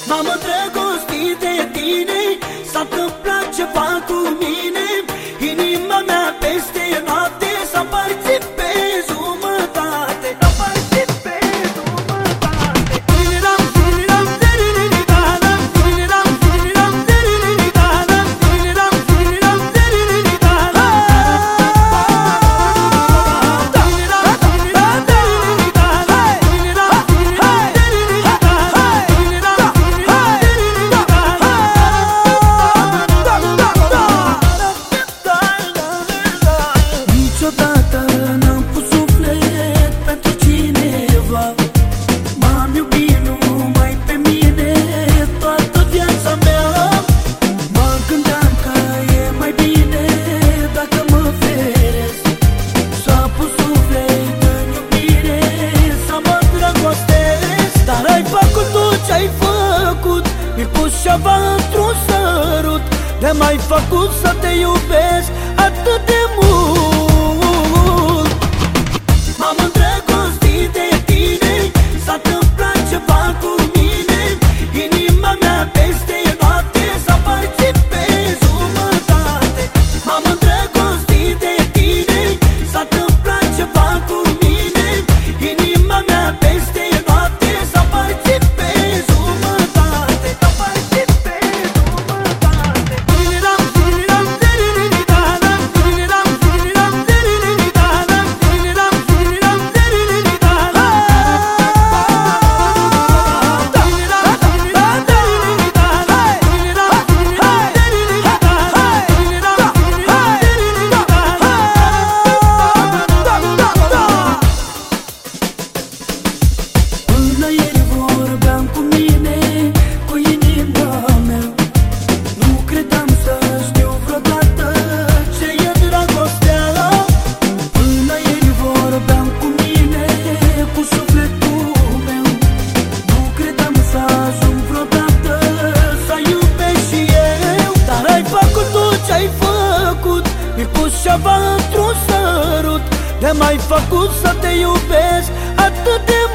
M-am îndrăgostit de tine, s-a întâmplat ceva cu mine. Inima mea peste noapte s-a împărțit pe jumătate. S-a împărțit pe jumătate. Ziriram, ziriram, ziriridara, ziriram, ziriram, ziriridara, ziriram, ziriram, ziriridara. Ziriram, ziriram, ziriridara, ziriram, ziriram, Niciodată n-am pus suflet pentru cineva. M-am iubit numai pe mine toată viața mea. Mă gândeam că e mai bine dacă mă feresc. S-a pus suflet în iubire să mă îndrăgostesc. Dar ai făcut tu ce-ai făcut, mi-ai pus ceva într-un sărut. De-mai făcut să te iubesc atât de mult. M-am îndrăgostit de tine, s-a întâmplat ceva cu mine. Inima mea peste noapte s-a împărțit pe jumătate. M-am îndrăgostit de tine, s-a întâmplat ceva cu mine. Inima mea peste noapte s-a împărțit pe jumătate. S-a împărțit pe jumătate. Ziriram, ziriram, ziriridara, ziriram, ziriram, ziriridara, ziriram, ziriram, ziriridara. Ziriram, ziriram, ziriridara, ziriram, ziriram, Până ieri vorbeam cu mine, cu inima mea. Nu credeam să știu vreodată ce e dragostea. Până ieri vorbeam cu mine, cu sufletul meu. Nu credeam să ajung vreodată să iubesc și eu. Dar ai făcut tu ce-ai făcut, mi-ai pus ceva într-un sărut. De-mai făcut să te iubesc atât de